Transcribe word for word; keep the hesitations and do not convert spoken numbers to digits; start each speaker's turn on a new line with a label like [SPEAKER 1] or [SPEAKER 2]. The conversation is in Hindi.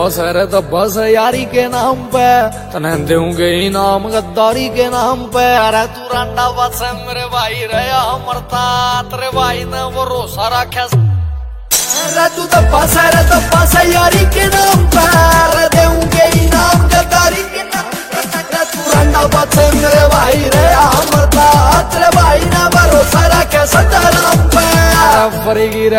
[SPEAKER 1] बस है रे तो बस यारी के नाम पे, तने दूंगे इनाम गद्दारी के नाम पे। अरे तू रांडा बस है मेरे भाई रे मरता, तेरे भाई ने वो रोसा रखा। अरे तू तो बस है रे तो बस यारी के नाम पे, अरे दूंगे इनाम गद्दारी के नाम पे। तू रांडा बस है मेरे भाई रे मरता, तेरे भाई ने भरोसा रखा सदा नाम पे।